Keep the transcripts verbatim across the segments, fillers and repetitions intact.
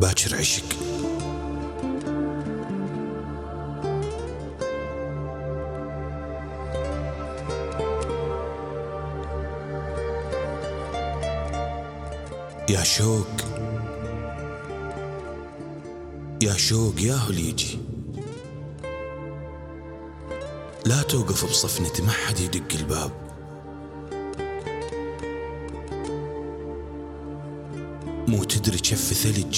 باكر عشق. يا شوق يا شوق يا هليجي، لا توقف بصفنتي ما حد يدق الباب. مو تدري جف ثلج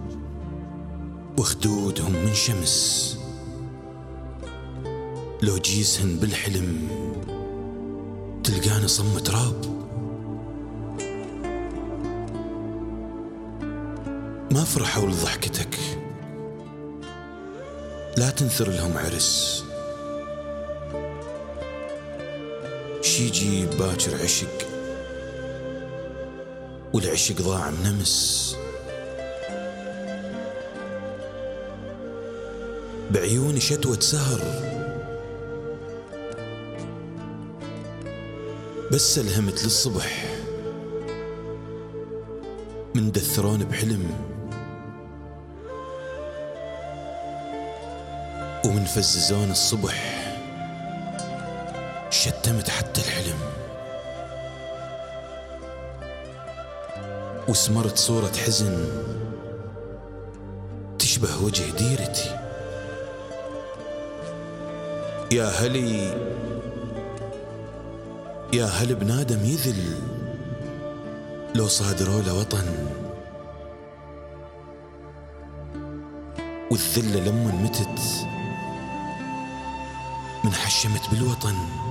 وخدودهم من شمس، لو جيسهن بالحلم تلقاني صم تراب. ما فرحوا لضحكتك، لا تنثر لهم عرس. شي يجيب باكر عشق والعشق ضاع منمس. بعيوني شتوة سهر بس الهمت للصبح، من دثرون بحلم ومن فززون الصبح شتمت حتى الحلم. وسمرت صورة حزن تشبه وجه ديرتي. يا هلي يا هل بنادم يذل لو صادروا له وطن، والذلة لما متت من حشمت بالوطن.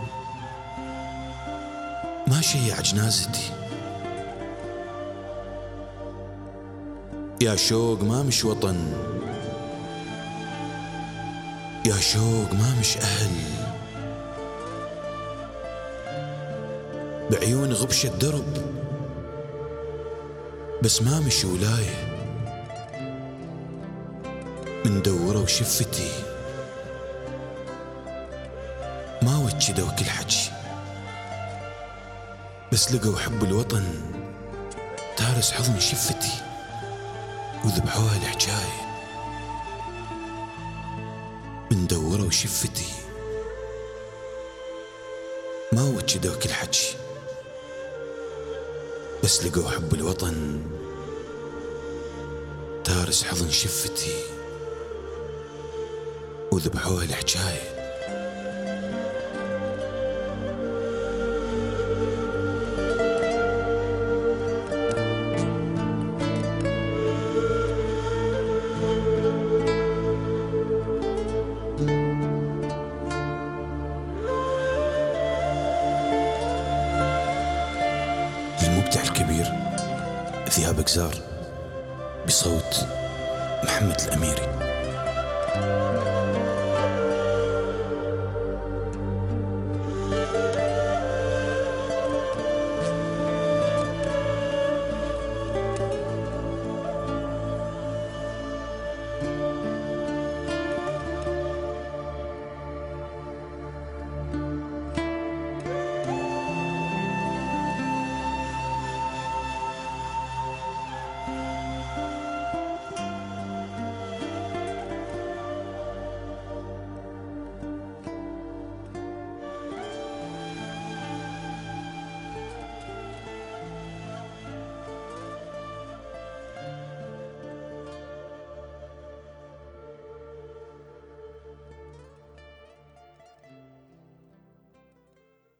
ما شيع جنازتي يا شوق، ما مش وطن يا شوق، ما مش أهل. بعيون غبشة درب بس ما مش ولاية، من دورة وشفتي ما وجدوا كل حكي، بس لقوا حب الوطن تارس حضن شفتي وذبحوها الحجاية. من دورة وشفتي ما وجدوا كل حكي، بس لقوا حب الوطن تارس حضن شفتي وذبحوها الحجاية. المبدع الكبير ذياب قزار بصوت محمد الأميري.